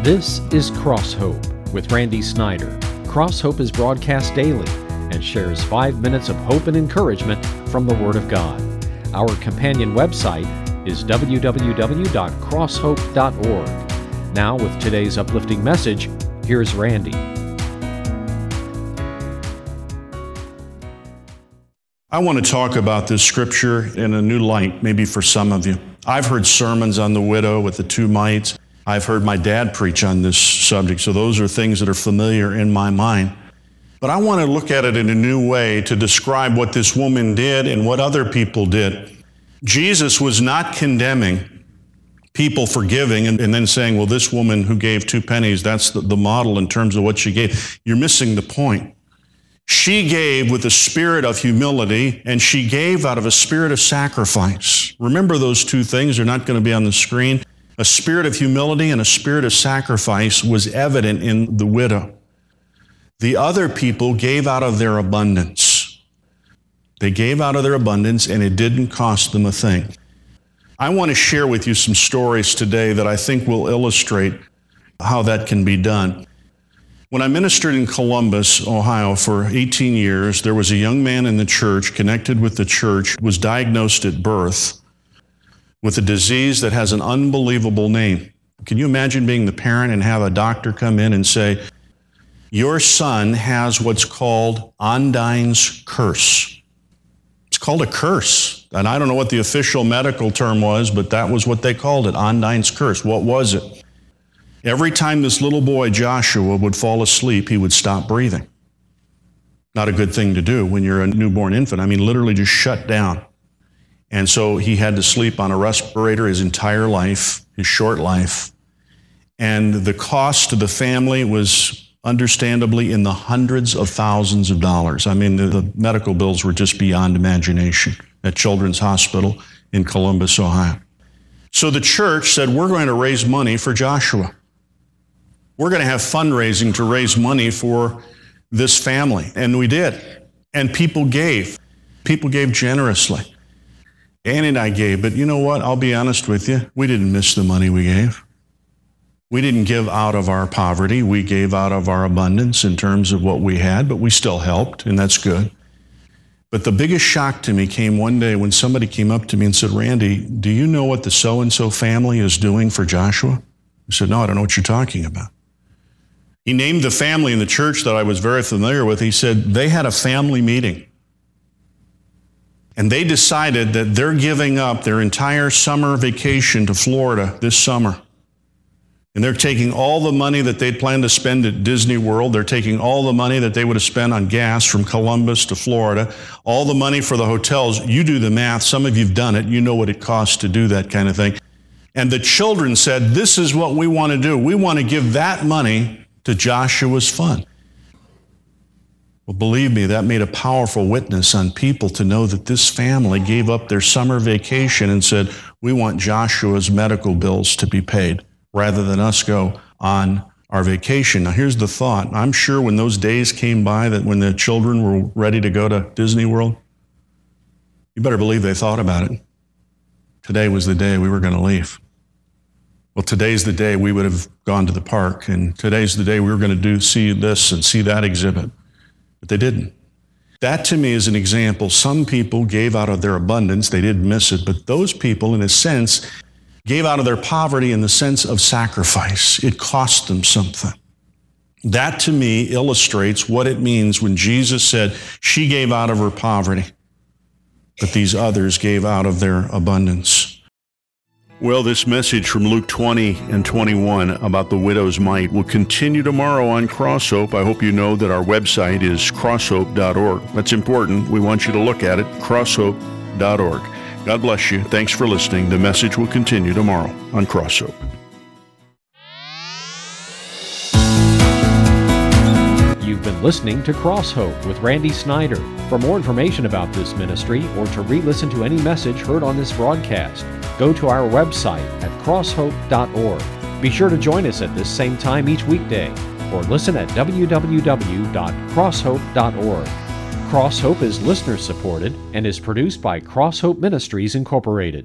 This is Cross Hope with Randy Snyder. Cross Hope is broadcast daily and shares 5 minutes of hope and encouragement from the Word of God. Our companion website is www.crosshope.org. Now, with today's uplifting message, here's Randy. I want to talk about this scripture in a new light, maybe for some of you. I've heard sermons on the widow with the two mites. I've heard my dad preach on this subject, so those are things that are familiar in my mind. But I want to look at it in a new way to describe what this woman did and what other people did. Jesus was not condemning people for giving and then saying, well, this woman who gave 2 pennies, that's the model in terms of what she gave. You're missing the point. She gave with a spirit of humility, and she gave out of a spirit of sacrifice. Remember those two things. They're not going to be on the screen. A spirit of humility and a spirit of sacrifice was evident in the widow. The other people gave out of their abundance. They gave out of their abundance, and it didn't cost them a thing. I want to share with you some stories today that I think will illustrate how that can be done. When I ministered in Columbus, Ohio for 18 years, there was a young man in the church, connected with the church, was diagnosed at birth with a disease that has an unbelievable name. Can you imagine being the parent and have a doctor come in and say, your son has what's called Ondine's curse. It's called a curse. And I don't know what the official medical term was, but that was what they called it, Ondine's curse. What was it? Every time this little boy, Joshua, would fall asleep, he would stop breathing. Not a good thing to do when you're a newborn infant. I mean, literally just shut down. And so he had to sleep on a respirator his entire life, his short life. And the cost to the family was understandably in the hundreds of thousands of dollars. I mean, the medical bills were just beyond imagination at Children's Hospital in Columbus, Ohio. So the church said, we're going to raise money for Joshua. We're going to have fundraising to raise money for this family. And we did. And people gave. People gave generously. Annie and I gave, but you know what? I'll be honest with you. We didn't miss the money we gave. We didn't give out of our poverty. We gave out of our abundance in terms of what we had, but we still helped, and that's good. But the biggest shock to me came one day when somebody came up to me and said, Randy, do you know what the so-and-so family is doing for Joshua? I said, no, I don't know what you're talking about. He named the family in the church that I was very familiar with. He said they had a family meeting. And they decided that they're giving up their entire summer vacation to Florida this summer. And they're taking all the money that they'd planned to spend at Disney World. They're taking all the money that they would have spent on gas from Columbus to Florida, all the money for the hotels. You do the math. Some of you've done it. You know what it costs to do that kind of thing. And the children said, this is what we want to do. We want to give that money to Joshua's fund. Well, believe me, that made a powerful witness on people to know that this family gave up their summer vacation and said, we want Joshua's medical bills to be paid rather than us go on our vacation. Now, here's the thought. I'm sure when those days came by that when the children were ready to go to Disney World, you better believe they thought about it. Today was the day we were going to leave. Well, today's the day we would have gone to the park, and today's the day we were going to see this and see that exhibit. But they didn't. That to me is an example. Some people gave out of their abundance. They didn't miss it. But those people, in a sense, gave out of their poverty in the sense of sacrifice. It cost them something. That to me illustrates what it means when Jesus said she gave out of her poverty, but these others gave out of their abundance. Well, this message from Luke 20 and 21 about the widow's mite will continue tomorrow on Cross Hope. I hope you know that our website is crosshope.org. That's important. We want you to look at it, crosshope.org. God bless you. Thanks for listening. The message will continue tomorrow on Cross Hope. You've been listening to Cross Hope with Randy Snyder. For more information about this ministry or to re-listen to any message heard on this broadcast, go to our website at crosshope.org. Be sure to join us at this same time each weekday or listen at www.crosshope.org. Cross Hope is listener supported and is produced by Cross Hope Ministries Incorporated.